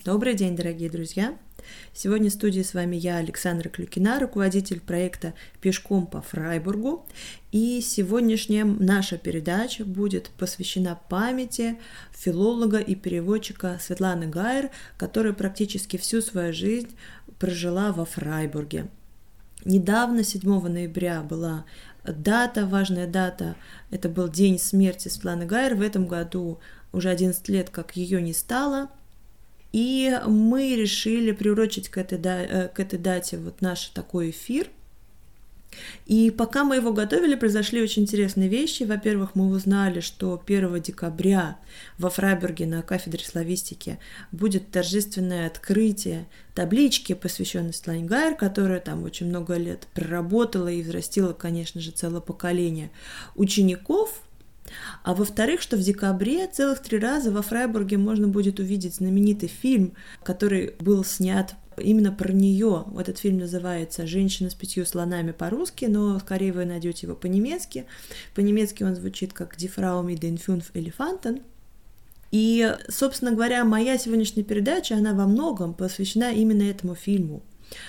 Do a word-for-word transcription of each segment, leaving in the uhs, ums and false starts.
Добрый день, дорогие друзья! Сегодня в студии с вами я, Александра Клюкина, руководитель проекта «Пешком по Фрайбургу». И сегодняшняя наша передача будет посвящена памяти филолога и переводчика Светланы Гайер, которая практически всю свою жизнь прожила во Фрайбурге. Недавно, седьмого ноября, была дата, важная дата, это был день смерти Светланы Гайер. В этом году уже одиннадцать лет, как ее не стало. И мы решили приурочить к этой, к этой дате вот наш такой эфир. И пока мы его готовили, произошли очень интересные вещи. Во-первых, мы узнали, что первого декабря во Фрайбурге на кафедре славистики будет торжественное открытие таблички, посвященной Светлане Гайер, которая там очень много лет проработала и взрастила, конечно же, целое поколение учеников. А во-вторых, что в декабре целых три раза во Фрайбурге можно будет увидеть знаменитый фильм, который был снят именно про нее. Этот фильм называется «Женщина с пятью слонами» по-русски, но скорее вы найдете его по-немецки. По-немецки он звучит как «Die Frau mit den fünf Elefanten». И, собственно говоря, моя сегодняшняя передача, она во многом посвящена именно этому фильму.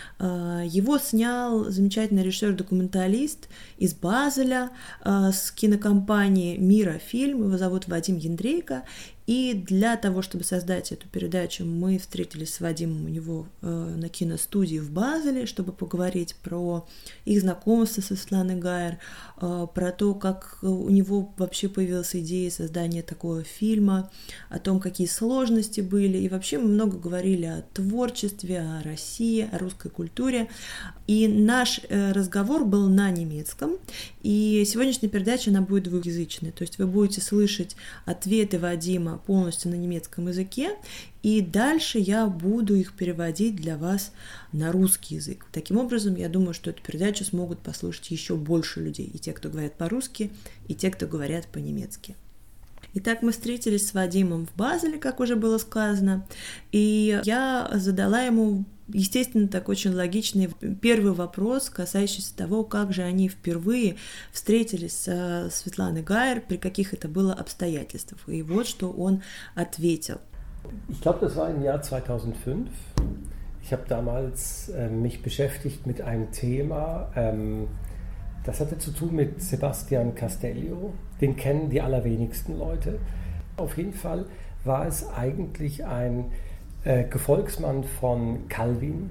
Его снял замечательный режиссер-документалист из Базеля с кинокомпании «Мира Фильм», его зовут Вадим Яндрейко, и для того, чтобы создать эту передачу, мы встретились с Вадимом у него на киностудии в Базеле, чтобы поговорить про их знакомство со Светланой Гайер, про то, как у него вообще появилась идея создания такого фильма, о том, какие сложности были, и вообще мы много говорили о творчестве, о России, о русской культуре, и наш разговор был на немецком, и сегодняшняя передача, она будет двухязычной, то есть вы будете слышать ответы Вадима полностью на немецком языке, и дальше я буду их переводить для вас на русский язык. Таким образом, я думаю, что эту передачу смогут послушать еще больше людей, и те, кто говорят по-русски, и те, кто говорят по-немецки. Итак, мы встретились с Вадимом в Базеле, как уже было сказано, и я задала ему, естественно, так очень логичный первый вопрос, касающийся того, как же они впервые встретились с Светланой Гайер, при каких это было обстоятельствах. И вот что он ответил. Ich glaube, das war im Jahr zweitausendfünf. Ich habe damals äh, mich beschäftigt mit einem Thema, ähm, das hatte zu tun mit Sebastian Castellio. Den kennen die allerwenigsten Leute. Auf jeden Fall war es eigentlich ein äh, Gefolgsmann von Calvin.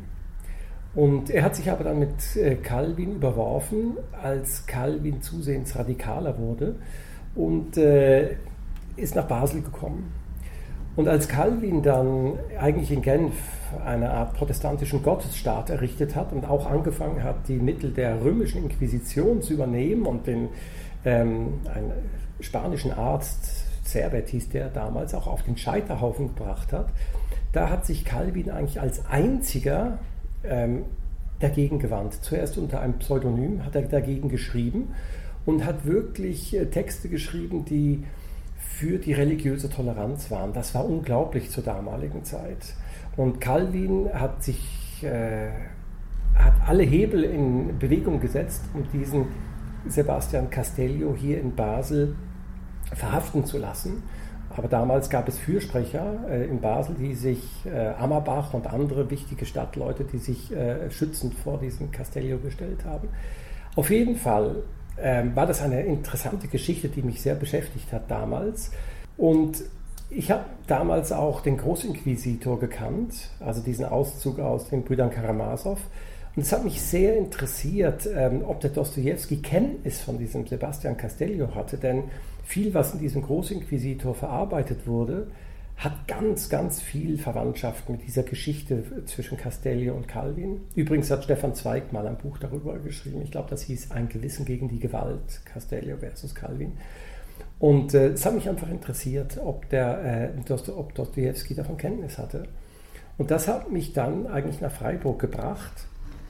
Und er hat sich aber dann mit äh, Calvin überworfen, als Calvin zusehends radikaler wurde und äh, ist nach Basel gekommen. Und als Calvin dann eigentlich in Genf eine Art protestantischen Gottesstaat errichtet hat und auch angefangen hat, die Mittel der römischen Inquisition zu übernehmen und den ähm, einen spanischen Arzt, Servet hieß der damals, auch auf den Scheiterhaufen gebracht hat, da hat sich Calvin eigentlich als einziger ähm, dagegen gewandt. Zuerst unter einem Pseudonym hat er dagegen geschrieben und hat wirklich äh, Texte geschrieben, die für die religiöse Toleranz waren. Das war unglaublich zur damaligen Zeit. Und Calvin hat sich äh, hat alle Hebel in Bewegung gesetzt, um diesen Sebastian Castellio hier in Basel verhaften zu lassen. Aber damals gab es Fürsprecher äh, in Basel, die sich, äh, Ammerbach und andere wichtige Stadtleute, die sich äh, schützend vor diesen Castellio gestellt haben. Auf jeden Fall ähm, war das eine interessante Geschichte, die mich sehr beschäftigt hat damals. Und ich habe damals auch den Großinquisitor gekannt, also diesen Auszug aus den Brüdern Karamasow. Und es hat mich sehr interessiert, ähm, ob der Dostojewski Kenntnis von diesem Sebastian Castellio hatte, denn viel, was in diesem Großinquisitor verarbeitet wurde, hat ganz, ganz viel Verwandtschaft mit dieser Geschichte zwischen Castellio und Calvin. Übrigens hat Stefan Zweig mal ein Buch darüber geschrieben. Ich glaube, das hieß Ein Gewissen gegen die Gewalt, Castellio versus Calvin. Und äh, es hat mich einfach interessiert, ob, der, äh, Dost- ob Dostojewski davon Kenntnis hatte. Und das hat mich dann eigentlich nach Freiburg gebracht,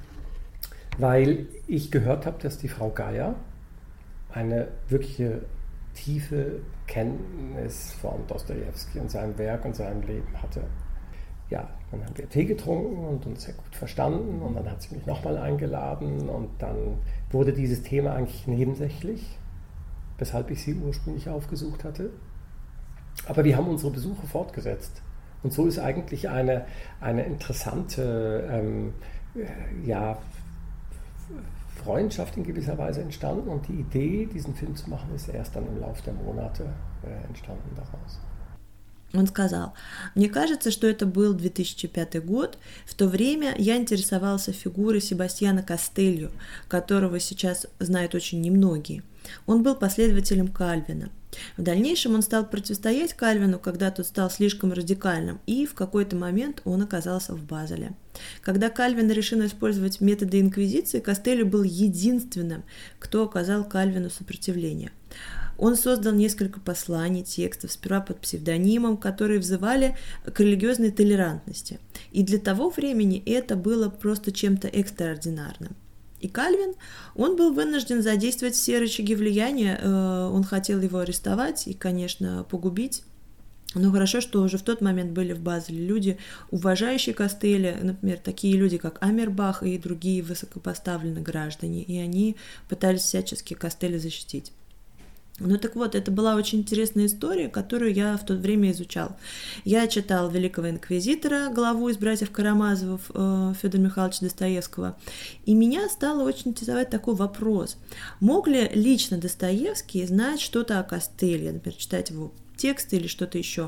weil ich gehört habe, dass die Frau Geier eine wirkliche tiefe Kenntnis von Dostojewski und seinem Werk und seinem Leben hatte. Ja, dann haben wir Tee getrunken und uns sehr gut verstanden und dann hat sie mich nochmal eingeladen und dann wurde dieses Thema eigentlich nebensächlich, weshalb ich sie ursprünglich aufgesucht hatte. Aber wir haben unsere Besuche fortgesetzt. Und so ist eigentlich eine, eine interessante ähm, ja, Freundschaft in gewisser Weise entstanden und die Idee, diesen Film zu machen, ist erst dann im Laufe der Monate äh, entstanden daraus. Он сказал: «Мне кажется, что это был две тысячи пятый год. В то время я интересовался фигурой Себастьяна Кастельо, которого сейчас знают очень немногие. Он был последователем Кальвина. В дальнейшем он стал противостоять Кальвину, когда тот стал слишком радикальным, и в какой-то момент он оказался в Базеле. Когда Кальвин решил использовать методы инквизиции, Кастельо был единственным, кто оказал Кальвину сопротивление. Он создал несколько посланий, текстов, сперва под псевдонимом, которые взывали к религиозной толерантности. И для того времени это было просто чем-то экстраординарным. И Кальвин, он был вынужден задействовать все рычаги влияния, он хотел его арестовать и, конечно, погубить. Но хорошо, что уже в тот момент были в Базеле люди, уважающие Кастельо, например, такие люди, как Амербах и другие высокопоставленные граждане, и они пытались всячески Кастельо защитить. Ну так вот, это была очень интересная история, которую я в то время изучал. Я читал «Великого инквизитора», главу из братьев Карамазовых Федора Михайловича Достоевского, и меня стало очень интересовать такой вопрос. Мог ли лично Достоевский знать что-то о Кастельо, например, читать его тексты или что-то еще?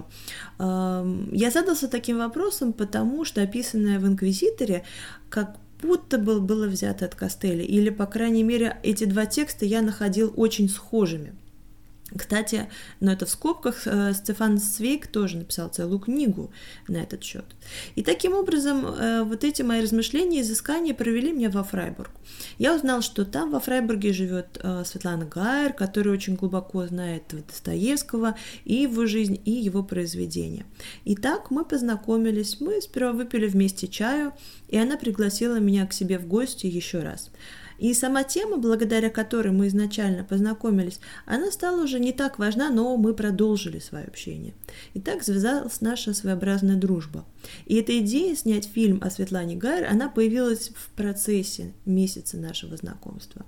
Я задался таким вопросом, потому что описанное в «Инквизиторе» как будто бы было взято от Кастельо, или, по крайней мере, эти два текста я находил очень схожими. Кстати, но это в скобках, Стефан Цвейг тоже написал целую книгу на этот счет. И таким образом вот эти мои размышления и изыскания привели меня во Фрайбург. Я узнал, что там во Фрайбурге живет Светлана Гайер, которая очень глубоко знает Достоевского и его жизнь, и его произведения. И так мы познакомились, мы сперва выпили вместе чаю, и она пригласила меня к себе в гости еще раз. И сама тема, благодаря которой мы изначально познакомились, она стала уже не так важна, но мы продолжили свое общение. И так завязалась наша своеобразная дружба. И эта идея снять фильм о Светлане Гайер, она появилась в процессе месяца нашего знакомства.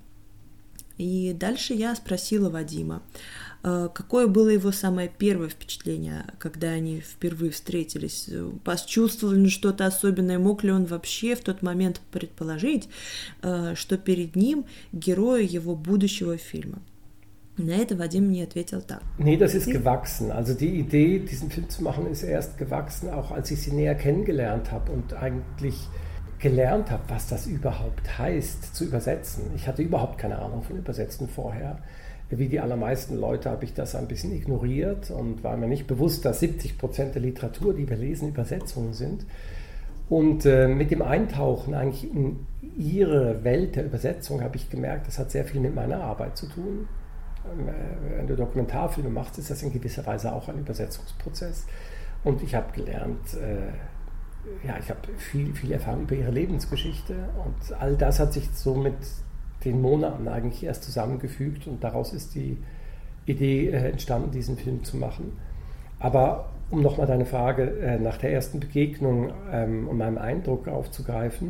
И дальше я спросила Вадима, какое было его самое первое впечатление, когда они впервые встретились, почувствовали ли что-то особенное, мог ли он вообще в тот момент предположить, что перед ним герои его будущего фильма. На это Вадим мне ответил так. Nee, das ist gewachsen. Also die Idee, diesen Film zu machen, ist erst gewachsen, auch als ich sie näher kennengelernt habe und eigentlich gelernt habe, was das überhaupt heißt, zu übersetzen. Ich hatte überhaupt keine Ahnung von Übersetzen vorher. Wie die allermeisten Leute habe ich das ein bisschen ignoriert und war mir nicht bewusst, dass siebzig Prozent der Literatur, die wir lesen, Übersetzungen sind. Und äh, mit dem Eintauchen eigentlich in ihre Welt der Übersetzung habe ich gemerkt, das hat sehr viel mit meiner Arbeit zu tun. Wenn du Dokumentarfilme machst, ist das in gewisser Weise auch ein Übersetzungsprozess. Und ich habe gelernt, äh, ja, ich habe viel, viel Erfahrung über ihre Lebensgeschichte und all das hat sich so mit den Monaten eigentlich erst zusammengefügt und daraus ist die Idee äh, entstanden, diesen Film zu machen. Aber um nochmal deine Frage äh, nach der ersten Begegnung ähm, und meinem Eindruck aufzugreifen,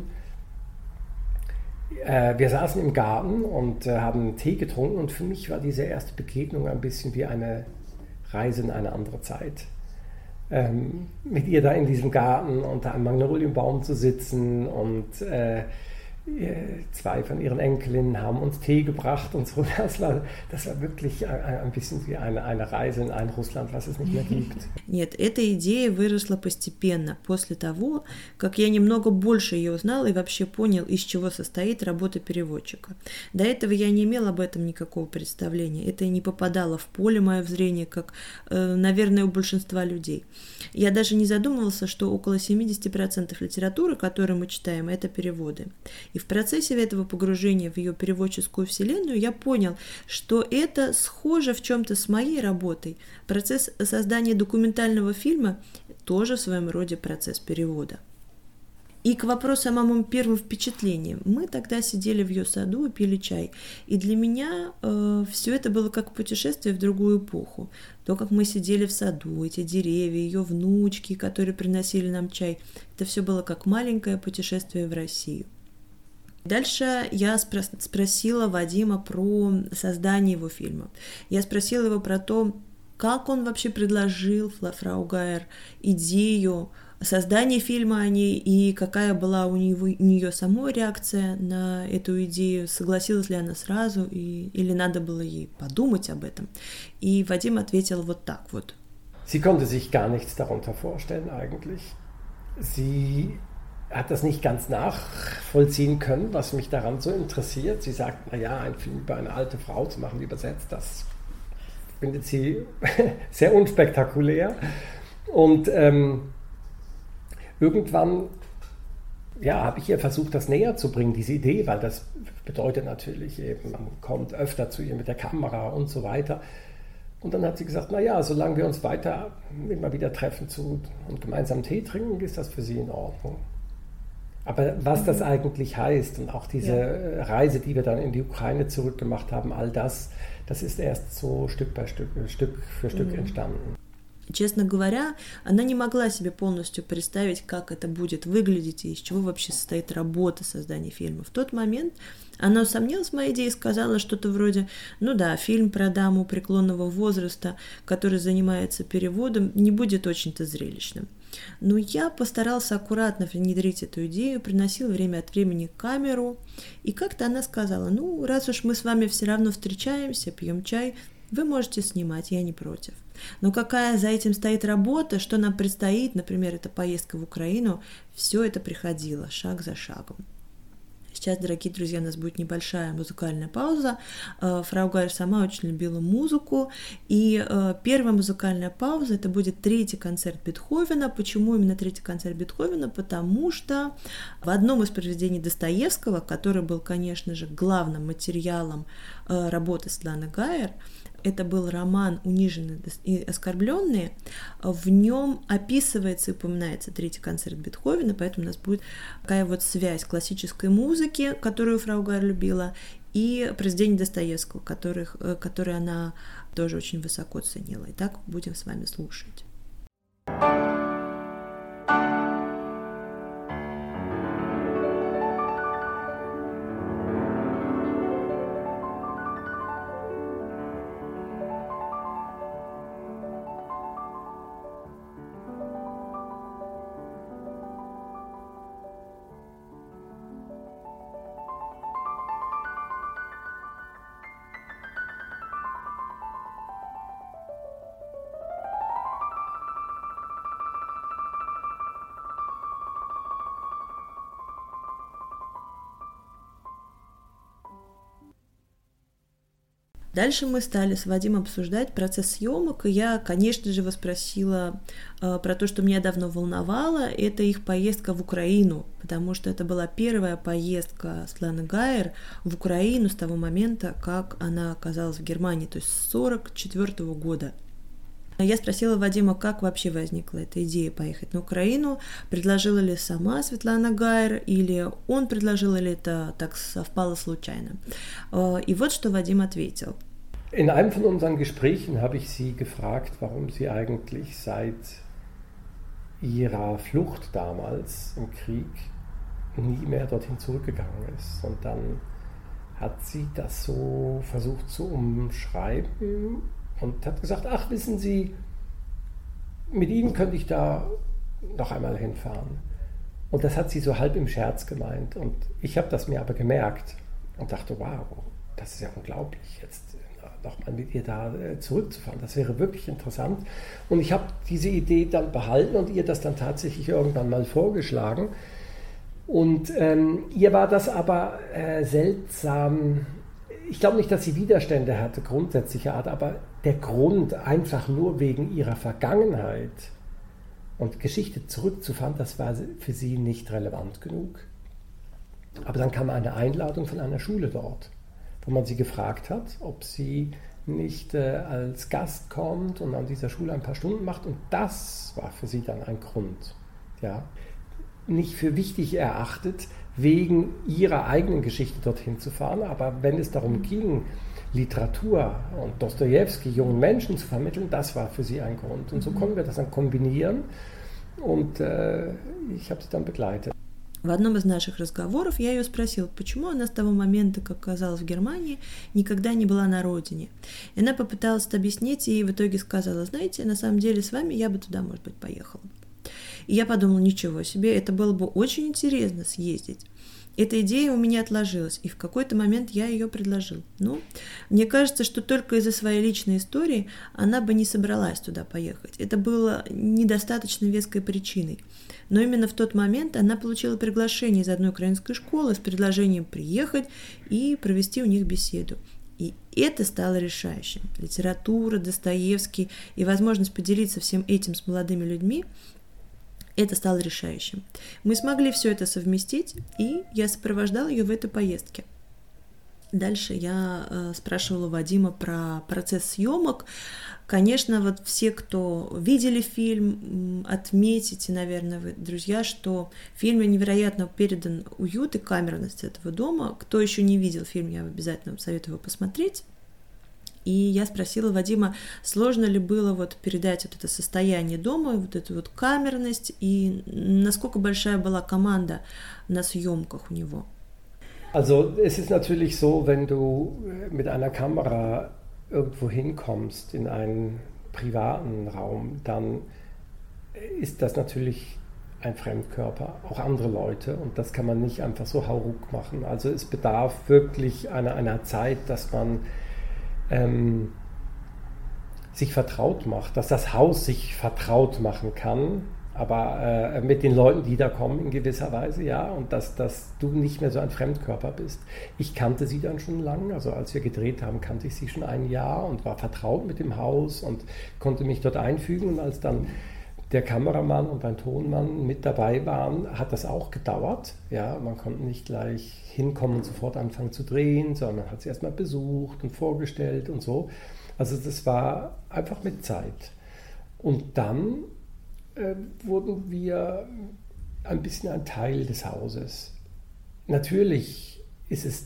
äh, wir saßen im Garten und äh, haben Tee getrunken und für mich war diese erste Begegnung ein bisschen wie eine Reise in eine andere Zeit. Ähm, mit ihr da in diesem Garten unter einem Magnolienbaum zu sitzen und äh, zwei von ihren Enkelinnen haben uns Tee gebracht und so. Das war, das war wirklich ein, ein bisschen wie eine, eine Reise in ein Russland, was es nicht mehr gibt. Нет, эта идея выросла постепенно, после того, как я немного больше ее узнал и вообще понял, из чего состоит работа переводчика. До этого я не имел об этом никакого представления. Это не попадало в поле мое зрение, как, наверное, у большинства людей. Я даже не задумывался, что около семьдесят процентов литературы, которую мы читаем, это переводы. И в процессе этого погружения в ее переводческую вселенную я понял, что это схоже в чем-то с моей работой. Процесс создания документального фильма тоже в своем роде процесс перевода. И к вопросу о моем первом впечатлении. Мы тогда сидели в ее саду и пили чай. И для меня э, все это было как путешествие в другую эпоху. То, как мы сидели в саду, эти деревья, ее внучки, которые приносили нам чай, это все было как маленькое путешествие в Россию. Дальше я спросила Вадима про создание его фильма. Я спросила его про то, как он вообще предложил фрау Гайер идею создания фильма о ней, и какая была у, него, у нее самой реакция на эту идею, согласилась ли она сразу, и, или надо было ей подумать об этом. И Вадим ответил вот так вот. Sie konnte sich gar nichts darunter vorstellen eigentlich. Sie hat das nicht ganz nachvollziehen können, was mich daran so interessiert. Sie sagt, naja, einen Film über eine alte Frau zu machen, übersetzt, das findet sie sehr unspektakulär. Und ähm, irgendwann ja, habe ich ihr versucht, das näher zu bringen, diese Idee, weil das bedeutet natürlich eben, man kommt öfter zu ihr mit der Kamera und so weiter. Und dann hat sie gesagt, naja, solange wir uns weiter immer wieder treffen zu, und gemeinsam Tee trinken, ist das für sie in Ordnung. Aber was das eigentlich heißt und auch diese ja. Reise, die wir dann in die Ukraine zurückgemacht haben, all das, das ist erst so Stück bei Stück, Stück für Stück mhm. entstanden. Честно говоря, она не могла себе полностью представить, как это будет выглядеть и из чего вообще состоит работа создания фильма. В тот момент она усомнилась в моей идее и сказала что-то вроде, ну да, фильм про даму преклонного возраста, который занимается переводом, не будет очень-то зрелищным. Но я постарался аккуратно внедрить эту идею, приносил время от времени камеру, и как-то она сказала, ну, раз уж мы с вами все равно встречаемся, пьем чай, вы можете снимать, я не против. Но какая за этим стоит работа, что нам предстоит, например, эта поездка в Украину, все это приходило шаг за шагом. Сейчас, дорогие друзья, у нас будет небольшая музыкальная пауза. Фрау Гайер сама очень любила музыку, и первая музыкальная пауза – это будет третий концерт Бетховена. Почему именно третий концерт Бетховена? Потому что в одном из произведений Достоевского, который был, конечно же, главным материалом работы Светланы Гайер, это был роман «Униженные и оскорбленные», в нем описывается и упоминается третий концерт Бетховена, поэтому у нас будет такая вот связь классической музыки, которую фрау Гайер любила, и произведений Достоевского, которых, которые она тоже очень высоко ценила. Итак, будем с вами слушать. Дальше мы стали с Вадимом обсуждать процесс съемок, и я, конечно же, его спросила э, про то, что меня давно волновало, это их поездка в Украину, потому что это была первая поездка Светланы Гайер в Украину с того момента, как она оказалась в Германии, то есть с сорок четвёртого года. Я спросила Вадима, как вообще возникла эта идея поехать на Украину, предложила ли сама Светлана Гайер, или он предложил, или это так совпало случайно. И вот что Вадим ответил. In einem von unseren Gesprächen habe ich sie gefragt, warum sie eigentlich seit ihrer Flucht damals im Krieg nie mehr dorthin zurückgegangen ist. Und dann hat sie das so versucht zu umschreiben und hat gesagt, ach, wissen Sie, mit Ihnen könnte ich da noch einmal hinfahren. Und das hat sie so halb im Scherz gemeint. Und ich habe das mir aber gemerkt und dachte, wow, das ist ja unglaublich, jetzt nochmal mit ihr da zurückzufahren. Das wäre wirklich interessant. Und ich habe diese Idee dann behalten und ihr das dann tatsächlich irgendwann mal vorgeschlagen. Und ähm, ihr war das aber äh, seltsam. Ich glaube nicht, dass sie Widerstände hatte, grundsätzlicher Art, aber der Grund, einfach nur wegen ihrer Vergangenheit und Geschichte zurückzufahren, das war für sie nicht relevant genug. Aber dann kam eine Einladung von einer Schule dort, wo man sie gefragt hat, ob sie nicht äh, als Gast kommt und an dieser Schule ein paar Stunden macht. Und das war für sie dann ein Grund. Ja. Nicht für wichtig erachtet, wegen ihrer eigenen Geschichte dorthin zu fahren, aber wenn es darum ging, Literatur und Dostojewski jungen Menschen zu vermitteln, das war für sie ein Grund. Und so konnten wir das dann kombinieren und äh, ich habe sie dann begleitet. В одном из наших разговоров я ее спросила, почему она с того момента, как оказалась в Германии, никогда не была на родине. И она попыталась это объяснить и в итоге сказала, знаете, на самом деле с вами я бы туда, может быть, поехала. И я подумала, ничего себе, это было бы очень интересно съездить. Эта идея у меня отложилась, и в какой-то момент я ее предложил. Ну, мне кажется, что только из-за своей личной истории она бы не собралась туда поехать. Это было недостаточно веской причиной. Но именно в тот момент она получила приглашение из одной украинской школы с предложением приехать и провести у них беседу. И это стало решающим. Литература, Достоевский и возможность поделиться всем этим с молодыми людьми – это стало решающим. Мы смогли все это совместить, и я сопровождала ее в этой поездке. Дальше я э, спрашивала Вадима про процесс съемок. Конечно, вот все, кто видели фильм, отметите, наверное, вы, друзья, что в фильме невероятно передан уют и камерность этого дома. Кто еще не видел фильм, я обязательно вам советую его посмотреть. И я спросила Вадима, сложно ли было вот передать вот это состояние дома, вот эту вот камерность, и насколько большая была команда на съемках у него. Also es ist natürlich so, wenn du mit einer Kamera irgendwo hinkommst in einen privaten Raum, dann ist das natürlich ein Fremdkörper, auch andere Leute, und das kann man nicht einfach so hauruck machen. Also es bedarf wirklich einer, einer Zeit, dass man ähm, sich vertraut macht, dass das Haus sich vertraut machen kann, aber äh, mit den Leuten, die da kommen in gewisser Weise, ja, und dass, dass du nicht mehr so ein Fremdkörper bist. Ich kannte sie dann schon lange, also als wir gedreht haben, kannte ich sie schon ein Jahr und war vertraut mit dem Haus und konnte mich dort einfügen, und als dann der Kameramann und ein Tonmann mit dabei waren, hat das auch gedauert. Ja, man konnte nicht gleich hinkommen und sofort anfangen zu drehen, sondern man hat sie erstmal besucht und vorgestellt und so. Also das war einfach mit Zeit. Und dann äh, wurden wir ein bisschen ein Teil des Hauses. Natürlich ist es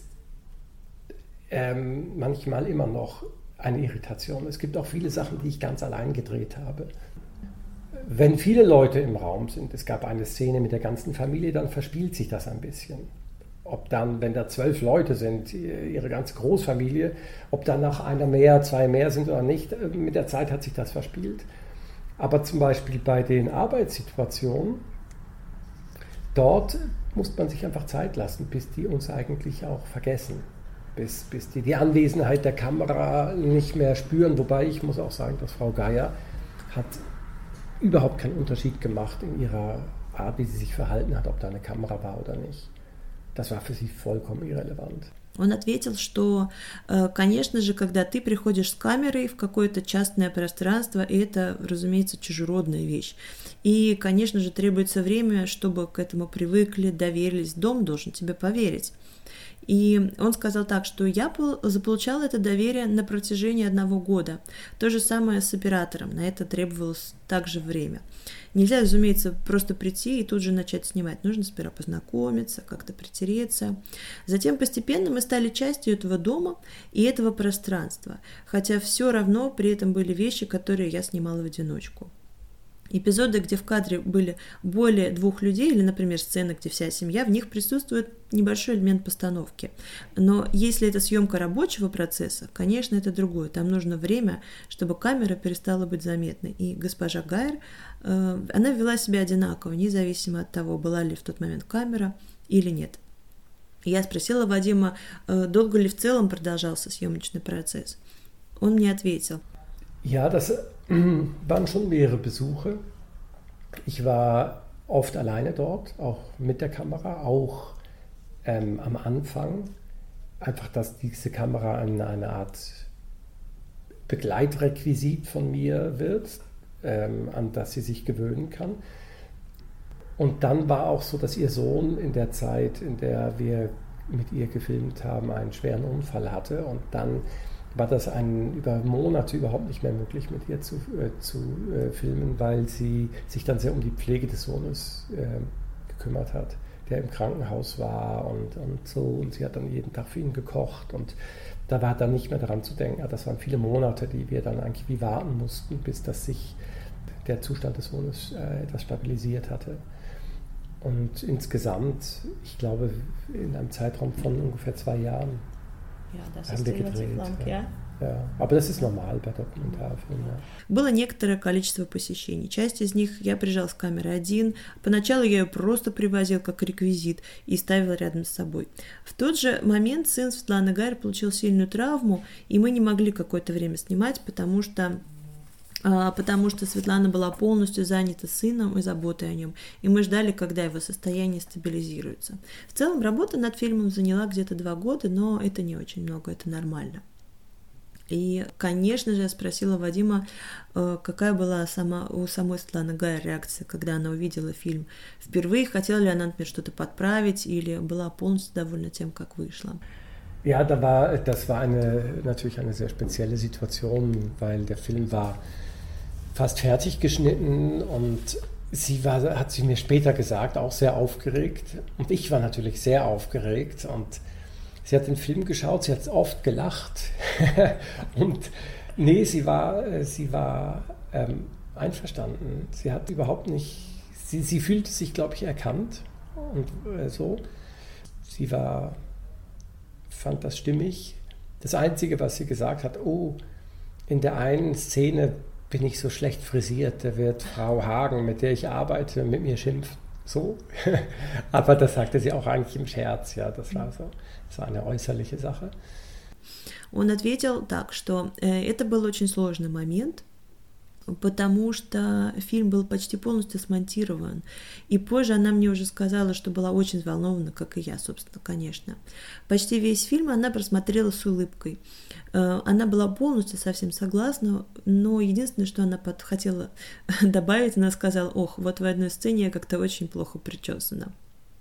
ähm, manchmal immer noch eine Irritation. Es gibt auch viele Sachen, die ich ganz allein gedreht habe. Wenn viele Leute im Raum sind, es gab eine Szene mit der ganzen Familie, dann verspielt sich das ein bisschen. Ob dann, wenn da zwölf Leute sind, ihre ganze Großfamilie, ob dann noch einer mehr, zwei mehr sind oder nicht, mit der Zeit hat sich das verspielt. Aber zum Beispiel bei den Arbeitssituationen, dort muss man sich einfach Zeit lassen, bis die uns eigentlich auch vergessen. Bis, bis die die Anwesenheit der Kamera nicht mehr spüren. Wobei ich muss auch sagen, dass Frau Geier hat überhaupt keinen Unterschied gemacht in ihrer Art, wie sie sich verhalten hat, ob da eine Kamera war oder nicht. Das war für sie vollkommen irrelevant. Он ответил, что, конечно же, когда ты приходишь с камерой в какое-то частное пространство, это, разумеется, чужеродная вещь. И, конечно же, требуется время, чтобы к этому привыкли, доверились. Дом должен тебе поверить. И он сказал так, что я заполучала это доверие на протяжении одного года. То же самое с оператором, на это требовалось также время. Нельзя, разумеется, просто прийти и тут же начать снимать. Нужно сперва познакомиться, как-то притереться. Затем постепенно мы стали частью этого дома и этого пространства, хотя все равно при этом были вещи, которые я снимала в одиночку. Эпизоды, где в кадре были более двух людей, или, например, сцены, где вся семья, в них присутствует небольшой элемент постановки. Но если это съемка рабочего процесса, конечно, это другое. Там нужно время, чтобы камера перестала быть заметной. И госпожа Гайер, э, она вела себя одинаково, независимо от того, была ли в тот момент камера или нет. Я спросила Вадима, э, долго ли в целом продолжался съемочный процесс. Он мне ответил. Ja, das waren schon mehrere Besuche. Ich war oft alleine dort, auch mit der Kamera, auch ähm, am Anfang. Einfach, dass diese Kamera eine, eine Art Begleitrequisit von mir wird, ähm, an das sie sich gewöhnen kann. Und dann war auch so, dass ihr Sohn in der Zeit, in der wir mit ihr gefilmt haben, einen schweren Unfall hatte, und dann war das ein, über Monate überhaupt nicht mehr möglich, mit ihr zu, äh, zu äh, filmen, weil sie sich dann sehr um die Pflege des Sohnes äh, gekümmert hat, der im Krankenhaus war und, und so. Und sie hat dann jeden Tag für ihn gekocht, und da war dann nicht mehr daran zu denken. Das waren viele Monate, die wir dann eigentlich wie warten mussten, bis dass sich der Zustand des Sohnes äh, etwas stabilisiert hatte. Und insgesamt, ich glaube, in einem Zeitraum von ungefähr zwei Jahren ja, das haben wir gedreht. Lang, ja. Ja. Ja. Aber das ist normal bei Документарфильмам. Ja. Было некоторое количество посещений. Часть из них я приезжал с камерой один. Поначалу я ее просто привозил как реквизит и ставил рядом с собой. В тот же момент сын Светланы Гайер получил сильную травму, и мы не могли какое-то время снимать, потому что потому что Светлана была полностью занята сыном и заботой о нем, и мы ждали, когда его состояние стабилизируется. В целом, работа над фильмом заняла где-то два года, но это не очень много, это нормально. И, конечно же, я спросила Вадима, какая была сама, у самой Светланы Гайер реакция, когда она увидела фильм. Впервые хотела ли она, например, что-то подправить, или была полностью довольна тем, как вышло? Ja, da war, das war eine, natürlich eine sehr spezielle Situation, weil der Film war fast fertig geschnitten und sie war, hat sie mir später gesagt, auch sehr aufgeregt. Und ich war natürlich sehr aufgeregt und sie hat den Film geschaut, sie hat oft gelacht und nee, sie war, sie war ähm, einverstanden. Sie hat überhaupt nicht, sie, sie fühlte sich, glaube ich, erkannt und äh, so. Sie war, fand das stimmig. Das Einzige, was sie gesagt hat, oh, in der einen Szene bin ich so schlecht frisiert, da wird Frau Hagen, mit der ich arbeite, mit mir schimpfen. So. Aber das sagte sie auch eigentlich im Scherz, ja, das war so, das war eine äußerliche Sache. Он ответил так, что это был очень сложный момент, потому что фильм был почти полностью смонтирован. И позже она мне уже сказала, что была очень взволнована, как и я, собственно, конечно. Почти весь фильм она просмотрела с улыбкой. Она была полностью совсем согласна, но единственное, что она хотела добавить, она сказала: ох, вот в одной сцене я как-то очень плохо причесана.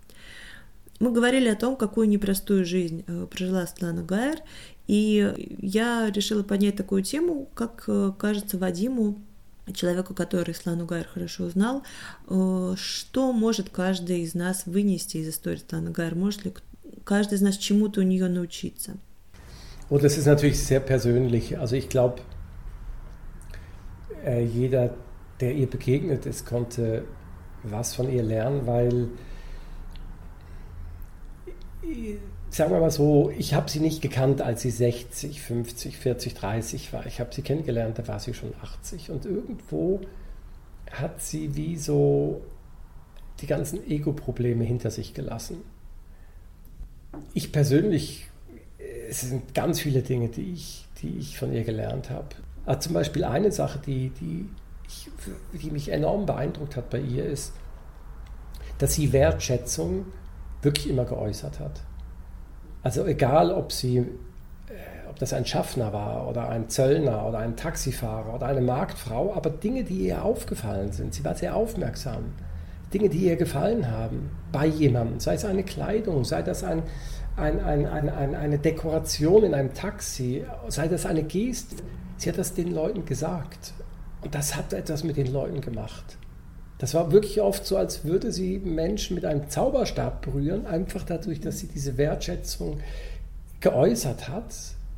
Мы говорили о том, какую непростую жизнь прожила Светлана Гайер, и я решила поднять такую тему, как кажется Вадиму, человеку, который Светлану Гайер хорошо знал, что может каждый из нас вынести из истории Светланы Гайер, может ли каждый из нас чему-то у нее научиться? Oh, das ist natürlich sehr persönlich. Also ich glaube, äh, jeder, der ihr begegnet ist, konnte was von ihr lernen, weil, sagen wir mal so, ich habe sie nicht gekannt, als sie sechzig, fünfzig, vierzig, dreißig war. Ich habe sie kennengelernt, da war sie schon achtzig. Und irgendwo hat sie wie so die ganzen Ego-Probleme hinter sich gelassen. Ich persönlich, es sind ganz viele Dinge, die ich, die ich von ihr gelernt habe. Also zum Beispiel eine Sache, die, die, ich, die mich enorm beeindruckt hat bei ihr, ist, dass sie Wertschätzung wirklich immer geäußert hat. Also egal, ob sie, äh, ob das ein Schaffner war oder ein Zöllner oder ein Taxifahrer oder eine Marktfrau, aber Dinge, die ihr aufgefallen sind. Sie war sehr aufmerksam. Dinge, die ihr gefallen haben bei jemandem, sei es eine Kleidung, sei das ein, ein, ein, ein, ein, eine Dekoration in einem Taxi, sei das eine Geste. Sie hat das den Leuten gesagt und das hat etwas mit den Leuten gemacht. Das war wirklich oft so, als würde sie Menschen mit einem Zauberstab berühren, einfach dadurch, dass sie diese Wertschätzung geäußert hat,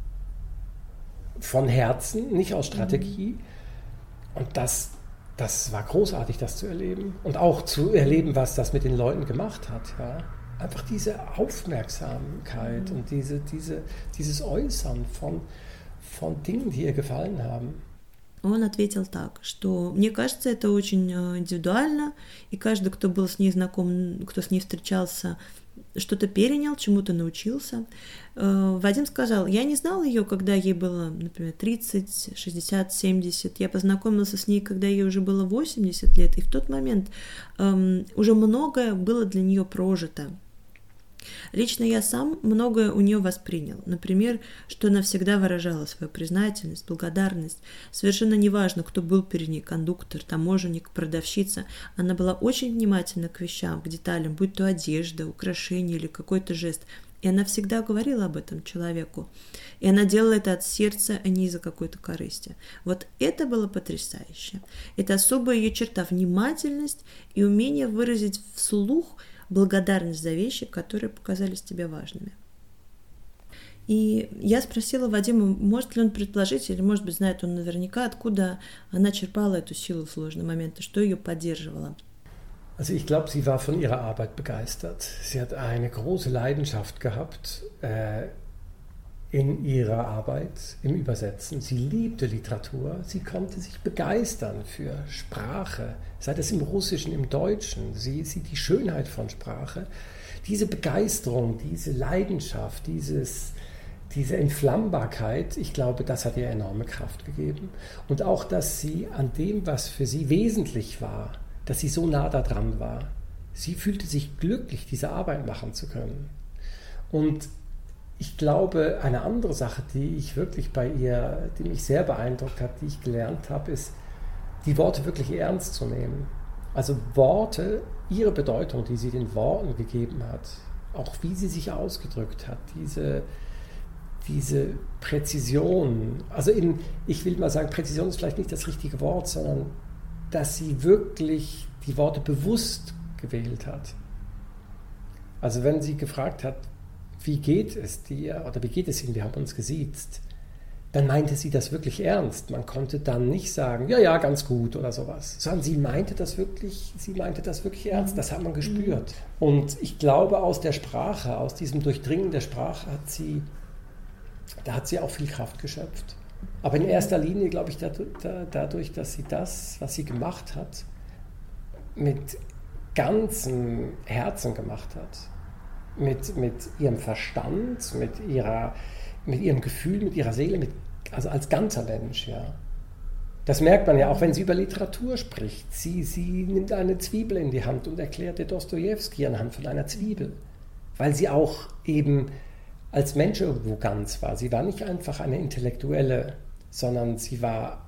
von Herzen, nicht aus Strategie. Und das, das war großartig, das zu erleben. Und auch zu erleben, was das mit den Leuten gemacht hat. Ja. Einfach diese Aufmerksamkeit mhm. und diese, diese, dieses Äußern von, von Dingen, die ihr gefallen haben. Он ответил так, что мне кажется, это очень индивидуально, и каждый, кто был с ней знаком, кто с ней встречался, что-то перенял, чему-то научился. Вадим сказал: я не знал ее, когда ей было, например, тридцать, шестьдесят, семьдесят. Я познакомился с ней, когда ей уже было восемьдесят лет, и в тот момент эм, уже многое было для нее прожито. Лично я сам многое у нее воспринял. Например, что она всегда выражала свою признательность, благодарность. Совершенно неважно, кто был перед ней, кондуктор, таможенник, продавщица. Она была очень внимательна к вещам, к деталям, будь то одежда, украшение или какой-то жест. И она всегда говорила об этом человеку. И она делала это от сердца, а не из-за какой-то корысти. Вот это было потрясающе. Это особая ее черта — внимательность и умение выразить вслух благодарность за вещи, которые показались тебе важными. И я спросила Вадима, может ли он предположить, или, может быть, знает он наверняка, откуда она черпала эту силу в сложные моменты, что ее поддерживало. Also ich glaube, sie war von ihrer Arbeit begeistert. Sie hat eine große Leidenschaft gehabt äh, in ihrer Arbeit, im Übersetzen. Sie liebte Literatur, sie konnte sich begeistern für Sprache, sei das im Russischen, im Deutschen. Sie sieht die Schönheit von Sprache. Diese Begeisterung, diese Leidenschaft, dieses, diese Entflammbarkeit, ich glaube, das hat ihr enorme Kraft gegeben. Und auch, dass sie an dem, was für sie wesentlich war, dass sie so nah da dran war. Sie fühlte sich glücklich, diese Arbeit machen zu können. Und ich glaube, eine andere Sache, die ich wirklich bei ihr, die mich sehr beeindruckt hat, die ich gelernt habe, ist, die Worte wirklich ernst zu nehmen. Also Worte, ihre Bedeutung, die sie den Worten gegeben hat, auch wie sie sich ausgedrückt hat, diese, diese Präzision. Also in, ich will mal sagen, Präzision ist vielleicht nicht das richtige Wort, sondern dass sie wirklich die Worte bewusst gewählt hat. Also wenn sie gefragt hat, wie geht es dir oder wie geht es Ihnen, wir haben uns gesiezt, dann meinte sie das wirklich ernst. Man konnte dann nicht sagen, ja, ja, ganz gut oder sowas, sondern sie meinte das wirklich, sie meinte das wirklich ernst, das hat man gespürt. Und ich glaube, aus der Sprache, aus diesem Durchdringen der Sprache hat sie, da hat sie auch viel Kraft geschöpft. Aber in erster Linie, glaube ich, dadurch, dass sie das, was sie gemacht hat, mit ganzem Herzen gemacht hat. Mit, mit ihrem Verstand, mit, ihrer, mit ihrem Gefühl, mit ihrer Seele, mit, also als ganzer Mensch, ja. Das merkt man ja auch, wenn sie über Literatur spricht. Sie, sie nimmt eine Zwiebel in die Hand und erklärt dir Dostojewski anhand von einer Zwiebel. Weil sie auch eben als Mensch irgendwo ganz war. Sie war nicht einfach eine Intellektuelle, sondern sie war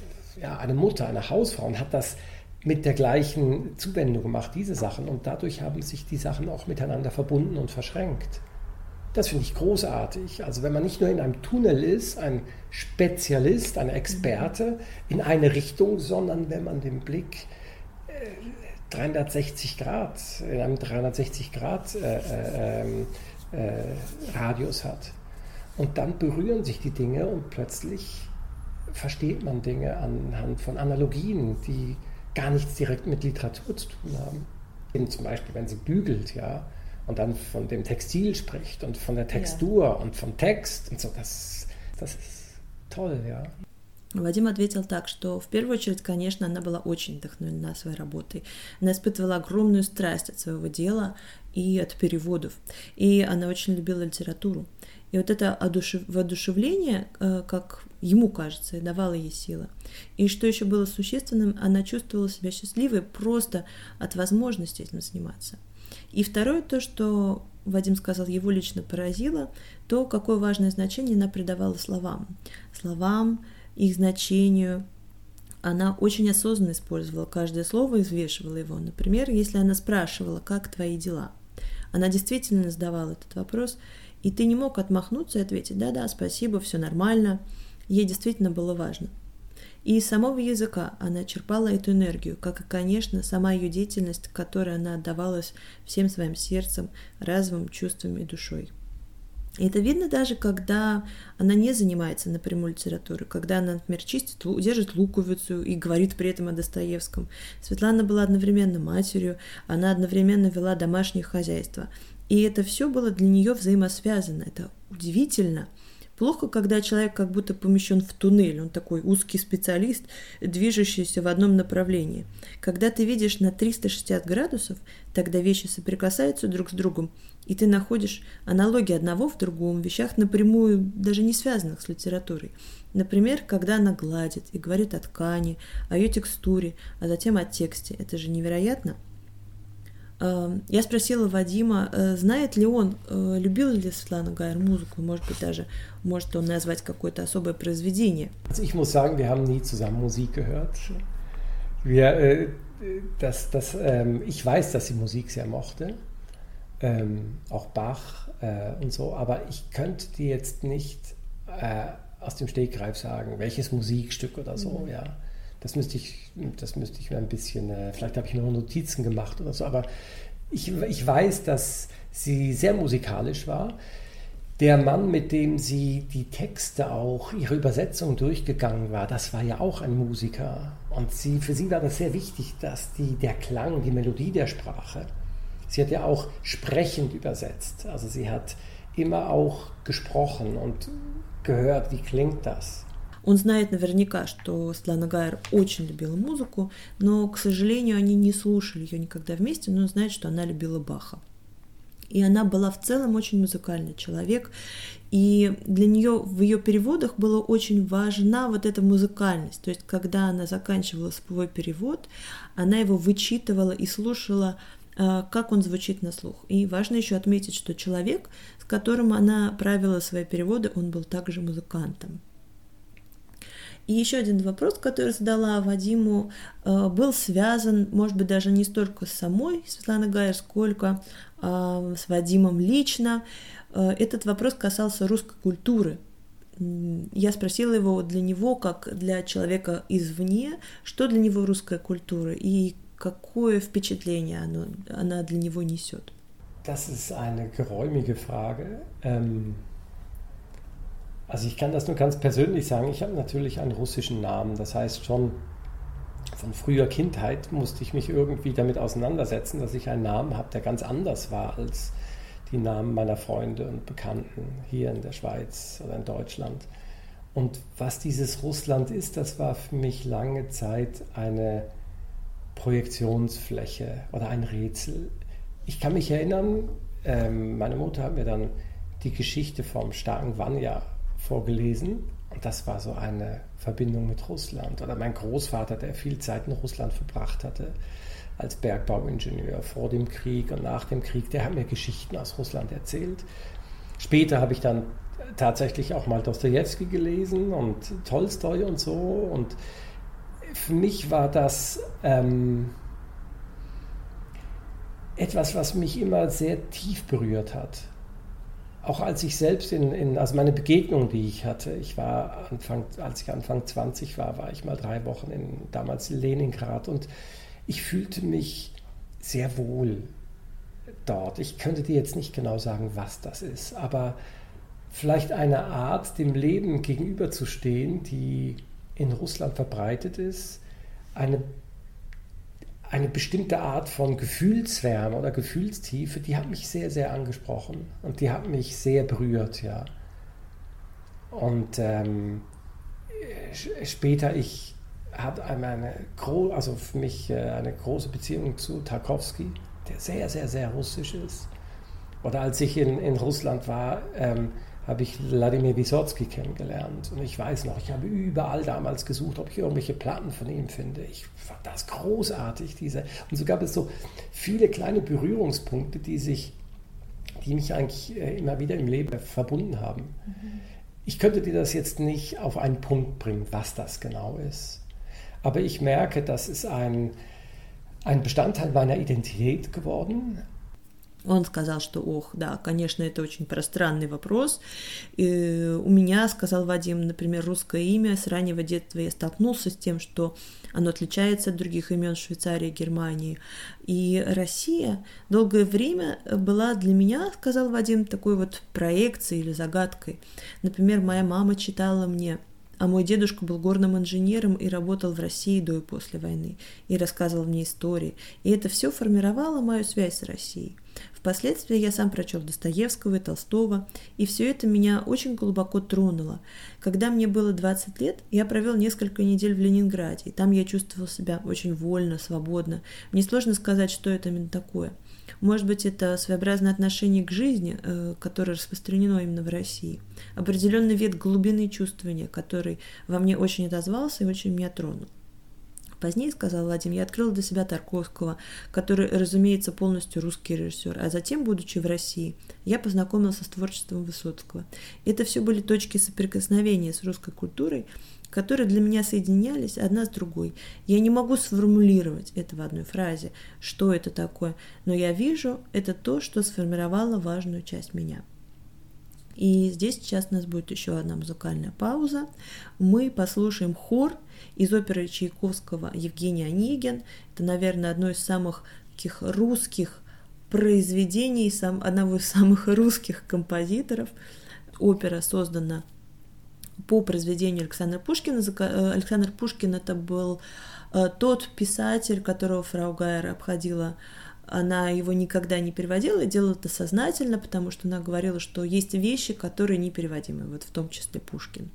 ja, eine Mutter, eine Hausfrau und hat das mit der gleichen Zuwendung gemacht, diese Sachen. Und dadurch haben sich die Sachen auch miteinander verbunden und verschränkt. Das finde ich großartig. Also wenn man nicht nur in einem Tunnel ist, ein Spezialist, ein Experte in eine Richtung, sondern wenn man den Blick äh, dreihundertsechzig Grad, in einem dreihundertsechzig Grad äh, äh, äh, Radius hat. Und dann berühren sich die Dinge und plötzlich versteht man Dinge anhand von Analogien, die gar nichts direkt mit Literatur zu tun haben. Eben zum Beispiel, wenn sie bügelt, ja, und dann von dem Textil spricht und von der Textur ja. und vom Text und so, das, das ist toll, ja. Вадим ответил так, что в первую очередь, конечно, она была очень вдохновлена своей работой. Она испытывала огромную страсть от своего дела и от переводов. И она очень любила литературу. И вот это воодушевление, как ему кажется, давало ей силы. И что еще было существенным, она чувствовала себя счастливой просто от возможности этим заниматься. И второе, то, что Вадим сказал, его лично поразило, то, какое важное значение она придавала словам. Словам, их значению. Она очень осознанно использовала каждое слово и взвешивала его. Например, если она спрашивала, как твои дела, она действительно задавала этот вопрос, и ты не мог отмахнуться и ответить, да-да, спасибо, все нормально. Ей действительно было важно. И из самого языка она черпала эту энергию, как и, конечно, сама ее деятельность, которой она отдавалась всем своим сердцем, разумом, чувствами и душой. И это видно даже, когда она не занимается напрямую литературой, когда она, например, чистит, держит луковицу и говорит при этом о Достоевском. Светлана была одновременно матерью, она одновременно вела домашнее хозяйство. И это все было для нее взаимосвязано. Это удивительно. Плохо, когда человек как будто помещен в туннель, он такой узкий специалист, движущийся в одном направлении. Когда ты видишь на триста шестьдесят градусов, тогда вещи соприкасаются друг с другом, и ты находишь аналогии одного в другом, вещах напрямую даже не связанных с литературой. Например, когда она гладит и говорит о ткани, о ее текстуре, а затем о тексте. Это же невероятно. Я спросила Вадима, знает ли он, любила ли Светлана Гайер музыку, может быть, даже может он назвать какое-то особое произведение. Also ich muss sagen, wir haben nie zusammen Musik gehört. Wir, äh, das, das, ähm, ich weiß, dass sie Musik sehr mochte, ähm, auch Bach äh, und so, aber ich könnte dir jetzt nicht äh, aus dem Stegreif sagen, welches Musikstück oder so, mhm. ja. Das müsste ich, das müsste ich mir ein bisschen, äh, vielleicht habe ich mir noch Notizen gemacht oder so, aber ich, ich weiß, dass sie sehr musikalisch war. Der Mann, mit dem sie die Texte auch, ihre Übersetzung durchgegangen war, das war ja auch ein Musiker. Und sie, für sie war das sehr wichtig, dass die, der Klang, die Melodie der Sprache, sie hat ja auch sprechend übersetzt. Also sie hat immer auch gesprochen und gehört, wie klingt das. Он знает наверняка, что Светлана Гайер очень любила музыку, но, к сожалению, они не слушали ее никогда вместе, но он знает, что она любила Баха. И она была в целом очень музыкальный человек, и для нее в ее переводах была очень важна вот эта музыкальность. То есть, когда она заканчивала свой перевод, она его вычитывала и слушала, как он звучит на слух. И важно еще отметить, что человек, с которым она правила свои переводы, он был также музыкантом. И еще один вопрос, который задала Вадиму, был связан, может быть, даже не столько с самой Светланой Гайер, сколько с Вадимом лично. Этот вопрос касался русской культуры. Я спросила его для него, как для человека извне, что для него русская культура и какое впечатление оно, она для него несет. Das ist eine geräumige Frage. Ähm Also ich kann das nur ganz persönlich sagen, ich habe natürlich einen russischen Namen, das heißt schon von früher Kindheit musste ich mich irgendwie damit auseinandersetzen, dass ich einen Namen habe, der ganz anders war als die Namen meiner Freunde und Bekannten hier in der Schweiz oder in Deutschland. Und was dieses Russland ist, das war für mich lange Zeit eine Projektionsfläche oder ein Rätsel. Ich kann mich erinnern, ähm, meine Mutter hat mir dann die Geschichte vom starken Vanya vorgelesen und das war so eine Verbindung mit Russland. Oder mein Großvater, der viel Zeit in Russland verbracht hatte als Bergbauingenieur vor dem Krieg und nach dem Krieg, der hat mir Geschichten aus Russland erzählt. Später habe ich dann tatsächlich auch mal Dostojewski gelesen und Tolstoi und so, und für mich war das ähm, etwas, was mich immer sehr tief berührt hat. Auch als ich selbst in, in, also meine Begegnung, die ich hatte, ich war Anfang, als ich Anfang zwanzig war, war ich mal drei Wochen in damals Leningrad und ich fühlte mich sehr wohl dort. Ich könnte dir jetzt nicht genau sagen, was das ist, aber vielleicht eine Art, dem Leben gegenüberzustehen, die in Russland verbreitet ist, eine Eine bestimmte Art von Gefühlswärme oder Gefühlstiefe, die hat mich sehr, sehr angesprochen und die hat mich sehr berührt, ja. Und ähm, später, ich habe eine, gro- also für mich eine große Beziehung zu Tarkowski, der sehr, sehr, sehr russisch ist. Oder als ich in, in Russland war, ähm, habe ich Wladimir Wysotsky kennengelernt. Und ich weiß noch, ich habe überall damals gesucht, ob ich irgendwelche Platten von ihm finde. Ich fand das großartig. Diese. Und so gab es so viele kleine Berührungspunkte, die, sich, die mich eigentlich immer wieder im Leben verbunden haben. Mhm. Ich könnte dir das jetzt nicht auf einen Punkt bringen, was das genau ist. Aber ich merke, das ist ein, ein Bestandteil meiner Identität geworden. Он сказал, что, ох, да, конечно, это очень пространный вопрос. И у меня, сказал Вадим, например, русское имя, с раннего детства я столкнулся с тем, что оно отличается от других имен Швейцарии, Германии. И Россия долгое время была для меня, сказал Вадим, такой вот проекцией или загадкой. Например, моя мама читала мне, а мой дедушка был горным инженером и работал в России до и после войны, и рассказывал мне истории. И это все формировало мою связь с Россией. Впоследствии я сам прочел Достоевского и Толстого, и все это меня очень глубоко тронуло. Когда мне было двадцать лет, я провел несколько недель в Ленинграде, и там я чувствовал себя очень вольно, свободно. Мне сложно сказать, что это именно такое. Может быть, это своеобразное отношение к жизни, которое распространено именно в России. Определенный вид глубины чувствования, который во мне очень отозвался и очень меня тронул. Позднее, сказал Владимир, я открыл для себя Тарковского, который, разумеется, полностью русский режиссер, а затем, будучи в России, я познакомился с творчеством Высоцкого. Это все были точки соприкосновения с русской культурой, которые для меня соединялись одна с другой. Я не могу сформулировать это в одной фразе, что это такое, но я вижу, это то, что сформировало важную часть меня. И здесь сейчас у нас будет еще одна музыкальная пауза. Мы послушаем хор из оперы Чайковского «Евгений Онегин». Это, наверное, одно из самых таких русских произведений, сам, одного из самых русских композиторов. опера создана по произведению Александра Пушкина. Александр Пушкин — это был тот писатель, которого фрау Гайер обходила. Она его никогда не переводила и делала это сознательно, потому что она говорила, что есть вещи, которые непереводимы, вот в том числе Пушкин.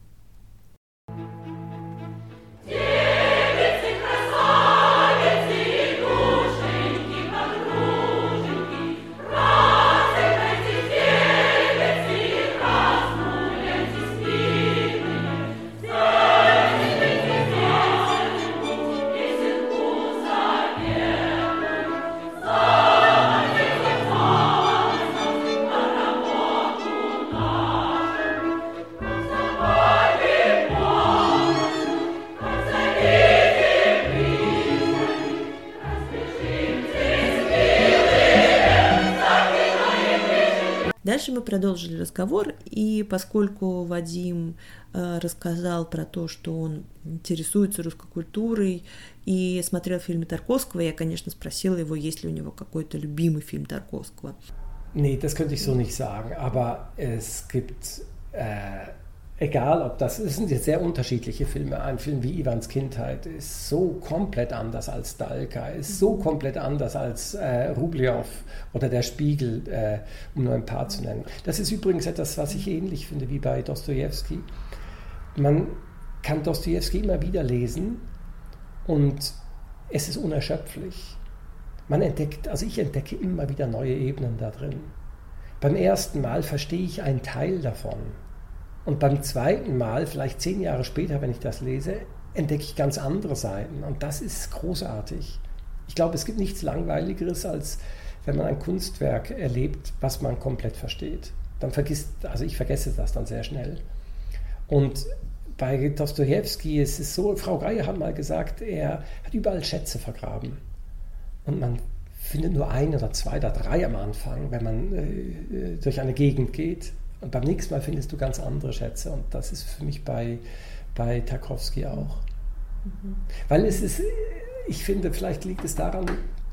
Дальше мы продолжили разговор, и поскольку Вадим э, рассказал про то, что он интересуется русской культурой и смотрел фильмы Тарковского, я, конечно, спросила его, есть ли у него какой-то любимый фильм Тарковского. Nee, das könnte ich so nicht sagen, aber es gibt, äh, egal ob das, es sind jetzt sehr unterschiedliche Filme, ein Film wie Iwans Kindheit ist so komplett anders als Stalka, ist so komplett anders als äh, Rubljow oder Der Spiegel, äh, um nur ein paar zu nennen. Das ist übrigens etwas, was ich ähnlich finde wie bei Dostojewski. Man kann Dostojewski immer wieder lesen und es ist unerschöpflich. Man entdeckt, also ich entdecke immer wieder neue Ebenen da drin. Beim ersten Mal verstehe ich einen Teil davon. Und beim zweiten Mal, vielleicht zehn Jahre später, wenn ich das lese, entdecke ich ganz andere Seiten. Und das ist großartig. Ich glaube, es gibt nichts Langweiligeres, als wenn man ein Kunstwerk erlebt, was man komplett versteht. Dann vergisst, also ich vergesse das dann sehr schnell. Und bei Dostojewski ist es so, Frau Geier hat mal gesagt, er hat überall Schätze vergraben. Und man findet nur ein oder zwei oder drei am Anfang, wenn man äh, durch eine Gegend geht. Und beim nächsten Mal findest du ganz andere Schätze. Und das ist für mich bei, bei Tarkovsky auch. Mhm. Weil es ist, ich finde, vielleicht liegt es daran,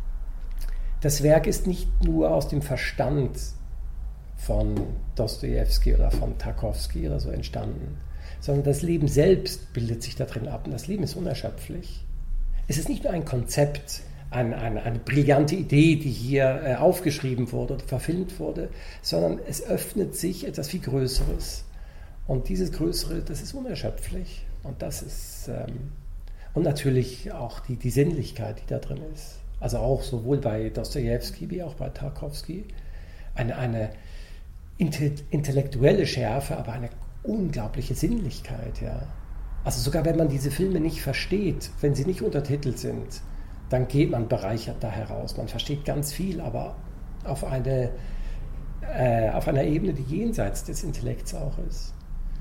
das Werk ist nicht nur aus dem Verstand von Dostojewski oder von Tarkovsky oder so entstanden, sondern das Leben selbst bildet sich da drin ab. Und das Leben ist unerschöpflich. Es ist nicht nur ein Konzept, Eine, eine, eine brillante Idee, die hier äh, aufgeschrieben wurde oder verfilmt wurde, sondern es öffnet sich etwas viel Größeres. Und dieses Größere, das ist unerschöpflich. Und das ist, ähm, und natürlich auch die, die Sinnlichkeit, die da drin ist. Also auch sowohl bei Dostojewski wie auch bei Tarkovsky. Eine, eine intellektuelle Schärfe, aber eine unglaubliche Sinnlichkeit. Ja. Also sogar wenn man diese Filme nicht versteht, wenn sie nicht untertitelt sind, dann geht man bereichert da heraus. Man versteht ganz viel, aber auf, eine, äh, auf einer Ebene, die jenseits des Intellekts auch ist.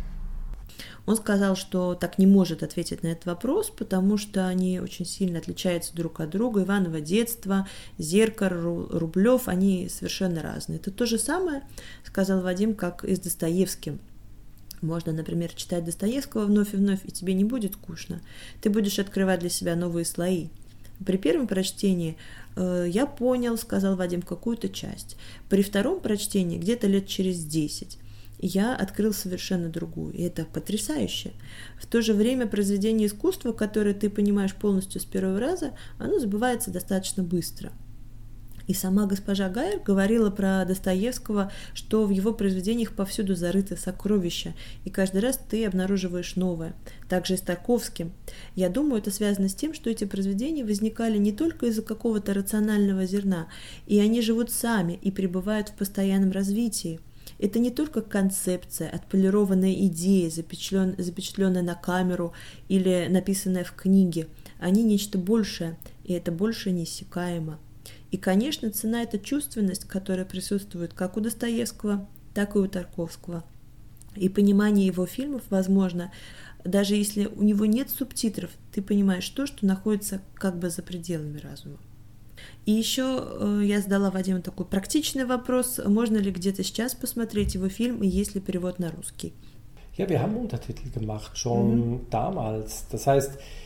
Он сказал, что так не может ответить на этот вопрос, потому что они очень сильно отличаются друг от друга. Иваново детство, Зеркар, Рублев, они совершенно разные. Это то же самое, сказал Вадим, как и с Достоевским. Можно, например, читать Достоевского вновь и вновь, и тебе не будет скучно. Ты будешь открывать для себя новые слои. При первом прочтении э, я понял, сказал Вадим, какую-то часть. При втором прочтении, где-то лет через десять, я открыл совершенно другую. И это потрясающе. В то же время произведение искусства, которое ты понимаешь полностью с первого раза, оно забывается достаточно быстро. И сама госпожа Гайер говорила про Достоевского, что в его произведениях повсюду зарыты сокровища, и каждый раз ты обнаруживаешь новое. Также и с Тарковским. Я думаю, это связано с тем, что эти произведения возникали не только из-за какого-то рационального зерна, и они живут сами и пребывают в постоянном развитии. Это не только концепция, отполированная идея, запечатлен, запечатленная на камеру или написанная в книге. Они нечто большее, и это большее неиссякаемо. И, конечно, цена – это чувственность, которая присутствует как у Достоевского, так и у Тарковского. И понимание его фильмов возможно, даже если у него нет субтитров, ты понимаешь то, что находится как бы за пределами разума. И еще э, я задала Вадиму такой практичный вопрос, можно ли где-то сейчас посмотреть его фильм, и есть ли перевод на русский? Ja, wir haben Untertitel gemacht, schon mhm. damals. Das heißt,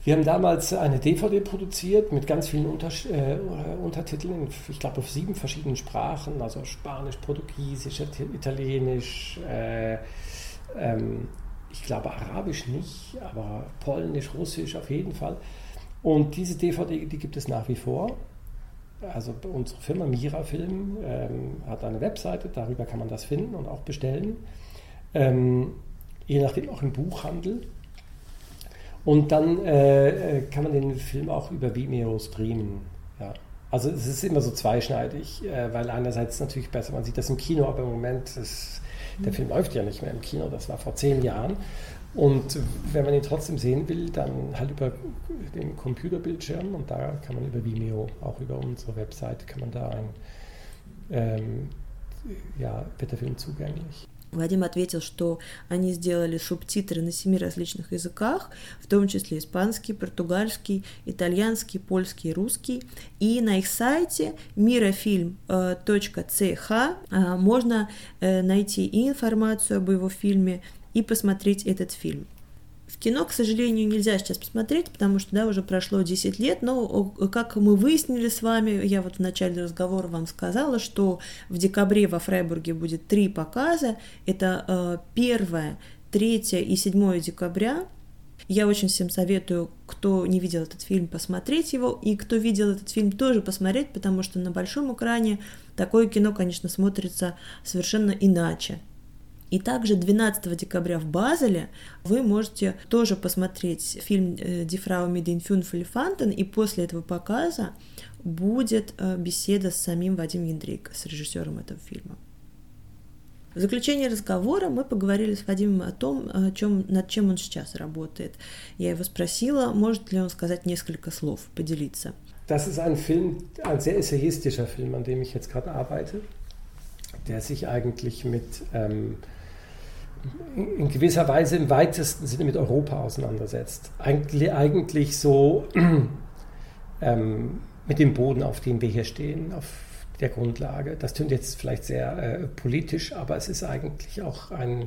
Wir haben damals eine D V D produziert mit ganz vielen Unter äh, Untertiteln, ich glaube auf sieben verschiedenen Sprachen, also Spanisch, Portugiesisch, Italienisch, äh, ähm, ich glaube Arabisch nicht, aber Polnisch, Russisch auf jeden Fall. Und diese D V D, die gibt es nach wie vor. Also unsere Firma Mira Film ähm, hat eine Webseite, darüber kann man das finden und auch bestellen. Ähm, je nachdem auch im Buchhandel. Und dann äh, kann man den Film auch über Vimeo streamen. Ja. Also es ist immer so zweischneidig, äh, weil einerseits natürlich besser, man sieht das im Kino, aber im Moment, ist, der Film läuft ja nicht mehr im Kino, das war vor zehn Jahren. Und wenn man ihn trotzdem sehen will, dann halt über den Computerbildschirm und da kann man über Vimeo, auch über unsere Webseite, kann man da ein, ähm, ja, wird der Film zugänglich. Вадим ответил, что они сделали субтитры на семи различных языках, в том числе испанский, португальский, итальянский, польский и русский. И на их сайте мирafilm точка си эйч можно найти и информацию об его фильме, и посмотреть этот фильм. В кино, к сожалению, нельзя сейчас посмотреть, потому что, да, уже прошло десять лет, но, как мы выяснили с вами, я вот в начале разговора вам сказала, что в декабре во Фрайбурге будет три показа, это первое, третье и седьмое декабря. Я очень всем советую, кто не видел этот фильм, посмотреть его, и кто видел этот фильм, тоже посмотреть, потому что на большом экране такое кино, конечно, смотрится совершенно иначе. И также двенадцатого декабря в Базеле вы можете тоже посмотреть фильм «Die Frau mit den fünf Elefanten», и после этого показа будет беседа с самим Вадим Яндрейко, с режиссером этого фильма. В заключение разговора мы поговорили с Вадимом о том, о чем, над чем он сейчас работает. Я его спросила, может ли он сказать несколько слов, поделиться. Das ist ein Film, ein sehr essayistischer Film, an dem ich jetzt gerade arbeite, der sich eigentlich mit ähm, in gewisser Weise im weitesten Sinne mit Europa auseinandersetzt. Eigentlich, eigentlich so ähm, mit dem Boden, auf dem wir hier stehen, auf der Grundlage. Das klingt jetzt vielleicht sehr äh, politisch, aber es ist eigentlich auch ein,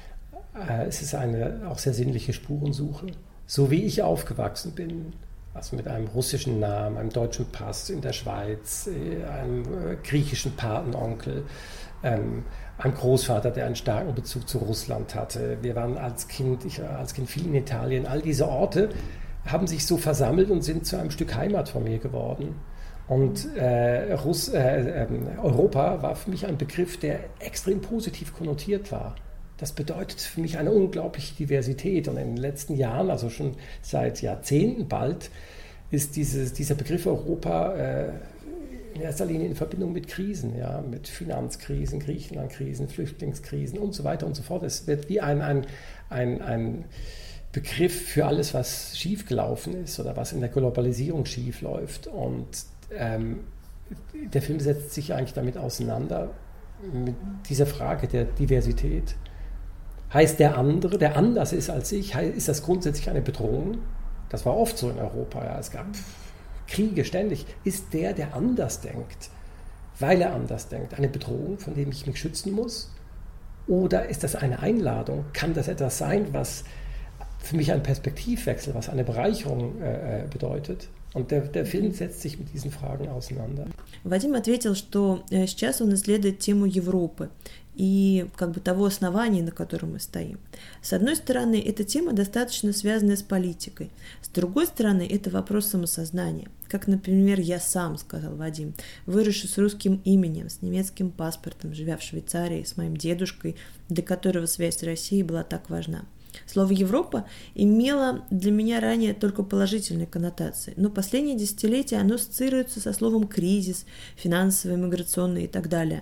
äh, es ist eine auch sehr sinnliche Spurensuche. So wie ich aufgewachsen bin, also mit einem russischen Namen, einem deutschen Pass in der Schweiz, einem äh, griechischen Patenonkel, ähm, einem Großvater, der einen starken Bezug zu Russland hatte. Wir waren als Kind, ich war als Kind viel in Italien. All diese Orte haben sich so versammelt und sind zu einem Stück Heimat von mir geworden. Und äh, Russ, äh, äh, Europa war für mich ein Begriff, der extrem positiv konnotiert war. Das bedeutet für mich eine unglaubliche Diversität. Und in den letzten Jahren, also schon seit Jahrzehnten bald, ist dieses, dieser Begriff Europa äh, in erster Linie in Verbindung mit Krisen, ja, mit Finanzkrisen, Griechenlandkrisen, Flüchtlingskrisen und so weiter und so fort. Es wird wie ein, ein, ein, ein Begriff für alles, was schiefgelaufen ist oder was in der Globalisierung schiefläuft. Und ähm, der Film setzt sich eigentlich damit auseinander, mit dieser Frage der Diversität. Heißt der andere, der anders ist als ich, ist das grundsätzlich eine Bedrohung? Das war oft so in Europa. Ja. Es gab Kriege ständig. Ist der, der anders denkt, weil er anders denkt, eine Bedrohung, von der ich mich schützen muss? Oder ist das eine Einladung? Kann das etwas sein, was für mich einen Perspektivwechsel, was eine Bereicherung äh, bedeutet? Und der, der Film setzt sich mit diesen Fragen auseinander. Вадим ответил, что сейчас он исследует тему Европы и как бы того основания, на котором мы стоим. С одной стороны, эта тема достаточно связанная с политикой. С другой стороны, это вопрос самосознания. Как, например, я сам, сказал Вадим, выросший с русским именем, с немецким паспортом, живя в Швейцарии, с моим дедушкой, для которого связь с Россией была так важна. Слово «Европа» имело для меня ранее только положительные коннотации, но последние десятилетия оно ассоциируется со словом «кризис», «финансовый», «миграционный» и так далее.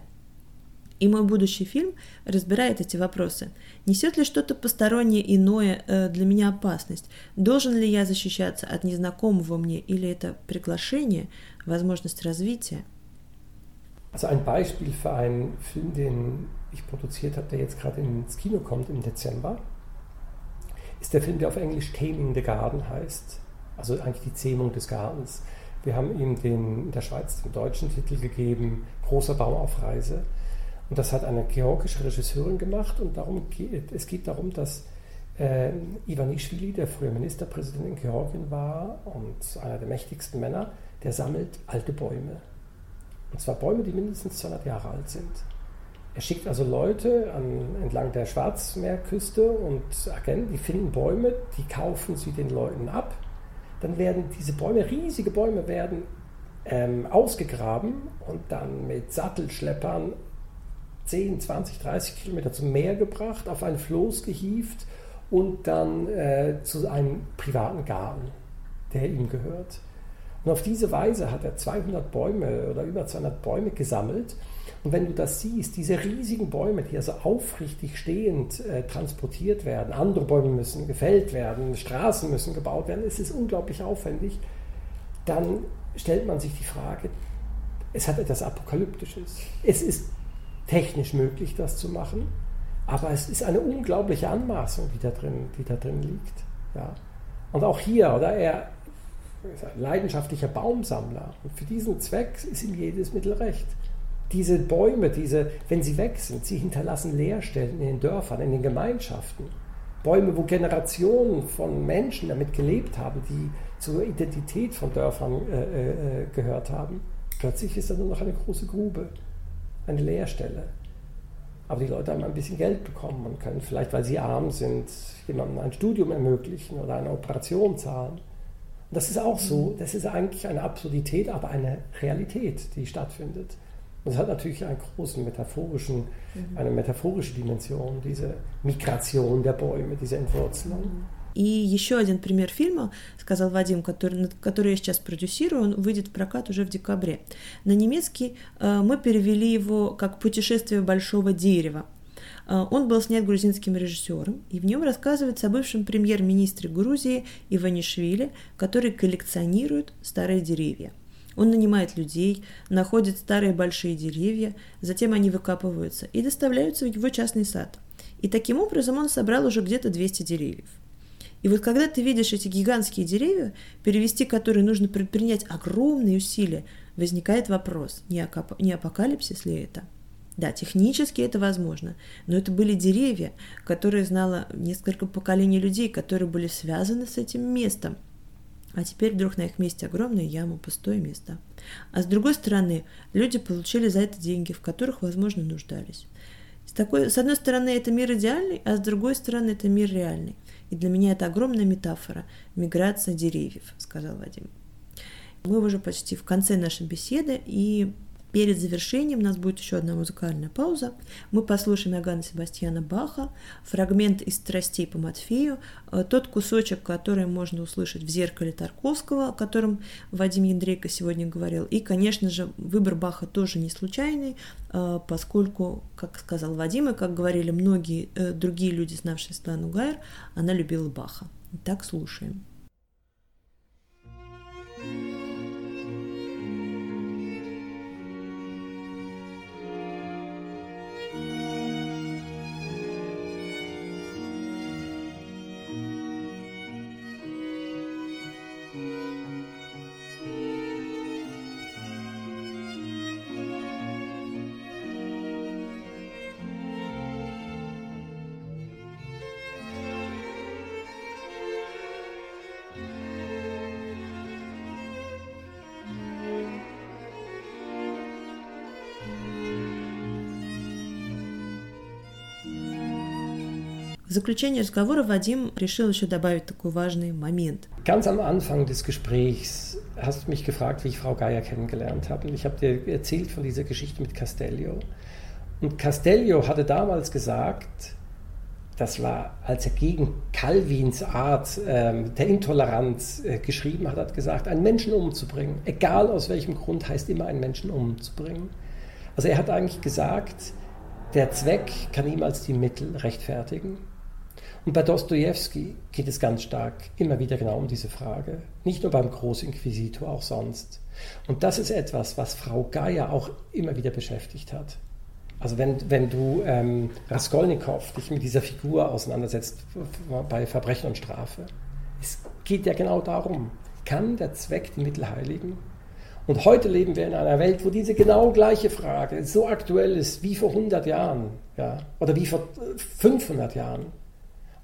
И мой будущий фильм разбирает эти вопросы. Несет ли что-то постороннее иное э, для меня опасность? Должен ли я защищаться от незнакомого мне, или это приглашение, возможность развития? Also ein Beispiel für einen Film, den ich produziert habe, der jetzt gerade ins Kino kommt im Dezember, ist der Film, der auf Englisch Taming the Garden heißt, also eigentlich die Zähmung des Gartens. Wir haben ihm den, in der Schweiz den deutschen Titel gegeben, Großer Baum auf Reise. Und das hat eine georgische Regisseurin gemacht und darum geht, es geht darum, dass Äh, Ivanischvili, der früher Ministerpräsident in Georgien war und einer der mächtigsten Männer, der sammelt alte Bäume. Und zwar Bäume, die mindestens zweihundert Jahre alt sind. Er schickt also Leute an, entlang der Schwarzmeerküste und Agenten, die finden Bäume, die kaufen sie den Leuten ab. Dann werden diese Bäume, riesige Bäume, werden ähm, ausgegraben und dann mit Sattelschleppern zehn, zwanzig, dreißig Kilometer zum Meer gebracht, auf ein Floß gehievt und dann äh, zu einem privaten Garten, der ihm gehört. Und auf diese Weise hat er zweihundert Bäume oder über zweihundert Bäume gesammelt. Und wenn du das siehst, diese riesigen Bäume, die also aufrichtig stehend äh, transportiert werden, andere Bäume müssen gefällt werden, Straßen müssen gebaut werden, es ist unglaublich aufwendig, dann stellt man sich die Frage, es hat etwas Apokalyptisches. Es ist technisch möglich, das zu machen, aber es ist eine unglaubliche Anmaßung, die da drin, die da drin liegt. Ja. Und auch hier, oder er ist ein leidenschaftlicher Baumsammler und für diesen Zweck ist ihm jedes Mittel recht. Diese Bäume, diese, wenn sie weg sind, sie hinterlassen Leerstellen in den Dörfern, in den Gemeinschaften. Bäume, wo Generationen von Menschen damit gelebt haben, die zur Identität von Dörfern äh, äh, gehört haben. Plötzlich ist da nur noch eine große Grube, eine Leerstelle. Aber die Leute haben ein bisschen Geld bekommen und können vielleicht, weil sie arm sind, jemandem ein Studium ermöglichen oder eine Operation zahlen. Und das ist auch so, das ist eigentlich eine Absurdität, aber eine Realität, die stattfindet. Und es hat natürlich einen großen metaphorischen, eine metaphorische Dimension, diese Migration der Bäume, diese Entwurzelung. И еще один пример фильма, сказал Вадим, который, который я сейчас продюсирую, он выйдет в прокат уже в декабре. На немецкий э, мы перевели его как «Путешествие большого дерева». Э, он был снят грузинским режиссером, и в нем рассказывается о бывшем премьер-министре Грузии Иванишвили, который коллекционирует старые деревья. Он нанимает людей, находит старые большие деревья, затем они выкапываются и доставляются в его частный сад. И таким образом он собрал уже где-то двести деревьев. И вот когда ты видишь эти гигантские деревья, перевести которые нужно предпринять огромные усилия, возникает вопрос, не, окап... не апокалипсис ли это? Да, технически это возможно, но это были деревья, которые знало несколько поколений людей, которые были связаны с этим местом. А теперь вдруг на их месте огромная яма, пустое место. А с другой стороны, люди получили за это деньги, в которых, возможно, нуждались. С, такой, с одной стороны, это мир идеальный, а с другой стороны, это мир реальный. И для меня это огромная метафора – миграция деревьев, сказал Вадим. Мы уже почти в конце нашей беседы, и перед завершением у нас будет еще одна музыкальная пауза. Мы послушаем Иоганна Себастьяна Баха, фрагмент из «Страстей по Матфею», тот кусочек, который можно услышать в «Зеркале» Тарковского, о котором Вадим Яндрейко сегодня говорил. И, конечно же, выбор Баха тоже не случайный, поскольку, как сказал Вадим, и как говорили многие другие люди, знавшие Светлану Гайер, она любила Баха. Итак, слушаем. В заключение разговора Вадим решил еще добавить такой важный момент. Ganz am Anfang des Gesprächs hast du mich gefragt, wie ich Frau Geier kennengelernt habe. Und ich habe dir erzählt von dieser Geschichte mit Castellio. Und Castellio hatte damals gesagt, das war, als er gegen Calvins Art ähm, der Intoleranz äh, geschrieben hat, hat gesagt, einen Menschen umzubringen, egal aus welchem Grund, heißt immer, einen Menschen umzubringen. Also er hat eigentlich gesagt, der Zweck kann niemals die Mittel rechtfertigen. Und bei Dostojewski geht es ganz stark immer wieder genau um diese Frage. Nicht nur beim Großinquisitor, auch sonst. Und das ist etwas, was Frau Geier auch immer wieder beschäftigt hat. Also wenn, wenn du ähm, Raskolnikow dich mit dieser Figur auseinandersetzt bei Verbrechen und Strafe, es geht ja genau darum, kann der Zweck die Mittel heiligen? Und heute leben wir in einer Welt, wo diese genau gleiche Frage so aktuell ist wie vor hundert Jahren, ja, oder wie vor fünfhundert Jahren.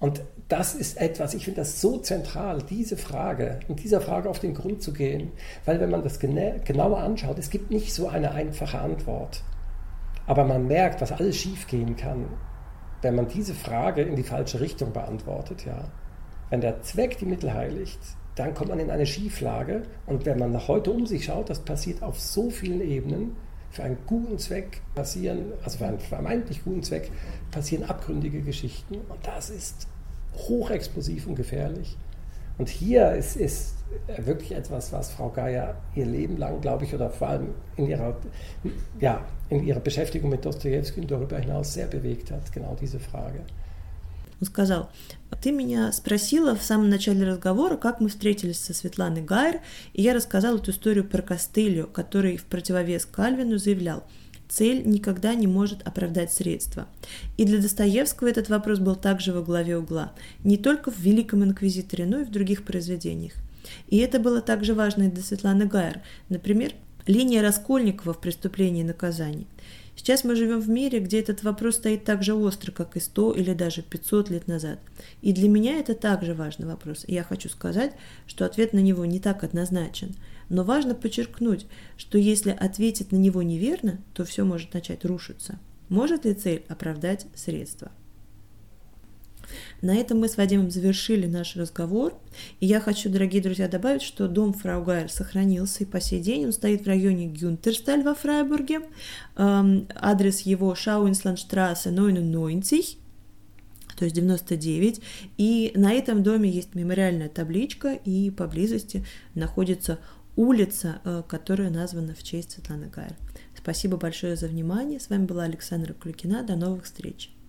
Und das ist etwas, ich finde das so zentral, diese Frage, und dieser Frage auf den Grund zu gehen, weil wenn man das gena- genauer anschaut, es gibt nicht so eine einfache Antwort. Aber man merkt, was alles schiefgehen kann, wenn man diese Frage in die falsche Richtung beantwortet. Ja. Wenn der Zweck die Mittel heiligt, dann kommt man in eine Schieflage. Und wenn man nach heute um sich schaut, das passiert auf so vielen Ebenen, für einen guten Zweck passieren, also für einen vermeintlich guten Zweck, passieren abgründige Geschichten. Und das ist hochexplosiv und gefährlich. Und hier ist, ist wirklich etwas, was Frau Geier ihr Leben lang, glaube ich, oder vor allem in ihrer, ja, in ihrer Beschäftigung mit Dostojewski und darüber hinaus sehr bewegt hat, genau diese Frage. Он сказал: ты меня спросила в самом начале разговора, как мы встретились со Светланой Гайер, и я рассказала эту историю про Кастильо, который в противовес Кальвину заявлял: цель никогда не может оправдать средства. И для Достоевского этот вопрос был также во главе угла, не только в «Великом инквизиторе», но и в других произведениях. И это было также важно и для Светланы Гайер. Например, линия Раскольникова в «Преступлении и наказании». Сейчас мы живем в мире, где этот вопрос стоит так же остро, как и сто или даже пятьсот лет назад. И для меня это также важный вопрос. И я хочу сказать, что ответ на него не так однозначен. Но важно подчеркнуть, что если ответить на него неверно, то все может начать рушиться. Может ли цель оправдать средства? На этом мы с Вадимом завершили наш разговор. И я хочу, дорогие друзья, добавить, что дом фрау Гайер сохранился и по сей день. Он стоит в районе Гюнтерсталь во Фрайбурге. Эм, адрес его Шауинсландштрассе девяносто, то есть девяносто девять. И на этом доме есть мемориальная табличка, и поблизости находится улица, э, которая названа в честь Светланы Гайер. Спасибо большое за внимание. С вами была Александра Клюкина. До новых встреч.